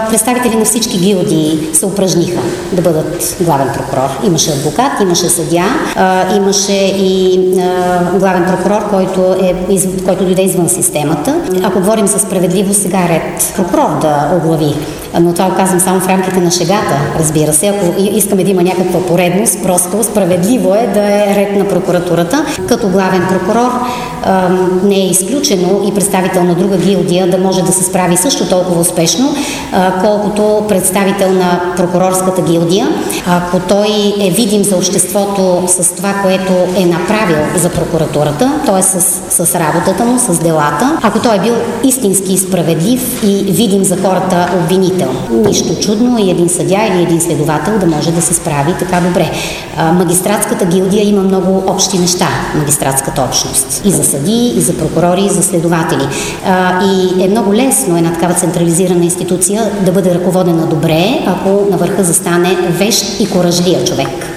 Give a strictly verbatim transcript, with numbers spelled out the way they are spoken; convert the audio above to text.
представители на всички гилдии се упражниха да бъдат главен прокурор. Имаше адвокат, имаше съдия, а, имаше и а, главен прокурор, който, е, из, който дойде извън системата. Ако говорим за справедливост, сега е ред прокурор да оглави. Но това го казвам само в рамките на шегата, разбира се. Ако искаме да има някаква поредност, просто справедливо е да е ред на прокуратурата. Като главен прокурор а, не е изключено и представител на друга гилдия да може да се справи също толкова успешно, а, колкото представител на прокурорската гилдия. Ако той е видим за обществото с това, което е направил за прокуратурата, т.е. с, с работата му, с делата, ако той е бил истински справедлив и видим за хората обвинител. Нищо чудно и един съдия или един следовател да може да се справи така добре. А, магистратската гилдия има много общи неща, магистратската общност. И за съдии, и за прокурори, и за следователи. А, и е много лесно една такава централизирана институция да бъде ръководена добре, ако на върха застане вещ и коражлия човек.